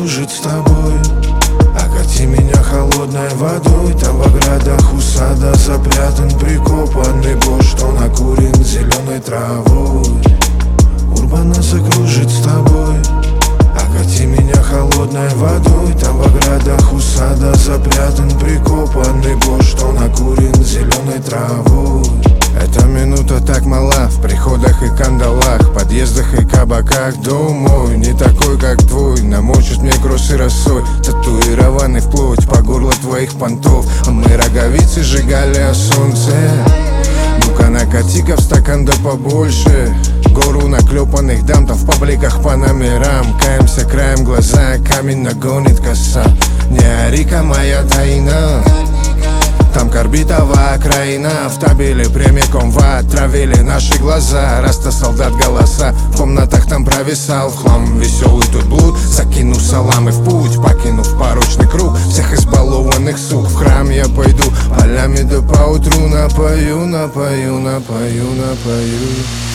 закружит с тобой. Окати меня холодной водой. Там в оградах у сада запрятан прикопанный бож, что накурен зеленой травой. Урбана закружит с тобой. Окати меня холодной водой. Там в оградах у сада запрятан прикопанный бож, что накурен зеленой травой. Эта минута так мала в приходах и кандалах, подъездах и кабаках. Дом мой не такой, как твой, намочит мне кроссы росой, татуированный вплоть по горло твоих понтов. А мы роговицы сжигали о солнце. Ну-ка накати-ка в стакан да побольше. Гору наклепанных дам, там в пабликах по номерам. Каемся краем глаза, камень нагонит коса. Не ори-ка моя тайна. Там Корбитова окраина, в табеле прямиком в ад травили наши глаза. Раста солдат голоса, в комнатах там провисал в хлам. Веселый тут блуд, закинув салам и в путь, покинув порочный круг всех избалованных сук. В храм я пойду полями да поутру напою, напою, напою, напою.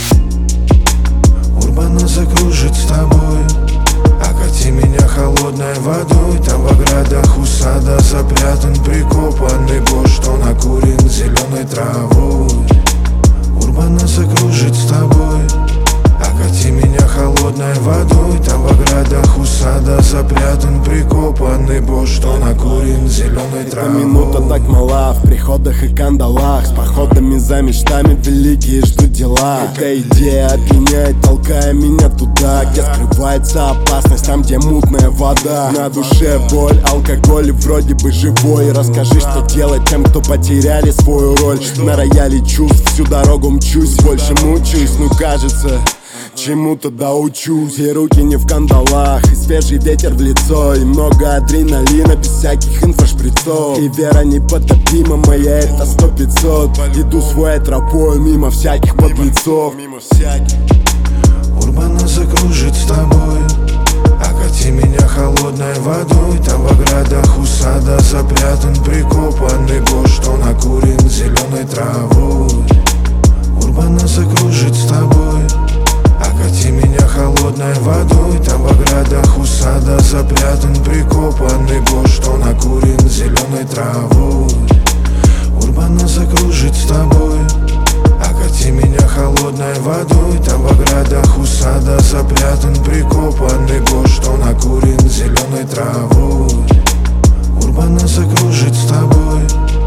Урбана закружит с тобой. Окати меня холодной водой. Там в оградах у сада запрятан прикопанный бож, что накурен зеленой травой. Урбана закружит с тобой. Окати меня холодной водой. Там в оградах у сада запрятан прикопанный бож, что накурен зеленой травой. Минута так мала в приходах и кандалах, с походами за мечтами великие ждут дела. Эта идея опьяняет, толкая меня туда, где скрывается опасность, там где мутная вода. На душе боль, алкоголь и вроде бы живой. Расскажи, что делать тем, кто потеряли свою роль. На рояле чувств всю дорогу мчусь, больше мучаюсь, ну кажется чему-то доучусь. И руки не в кандалах, и свежий ветер в лицо, и много адреналина без всяких инфошприцов. И вера непотопима моя, это 100-500. Иду своей тропой мимо всяких подлецов. Урбана закружит с тобой. Окати меня холодной водой. Там в оградах у сада запрятан прикопанный бож, что накурен зеленой травой. Урбана закружит с тобой. Окати меня холодной водой. Там в оградах у сада запрятан прикопанный бож, что накурен зеленой травой. Урбана закружит с тобой. Окати меня холодной водой. Там в оградах у сада запрятан прикопанный бож, что накурен зеленой травой. Урбана закружит с тобой.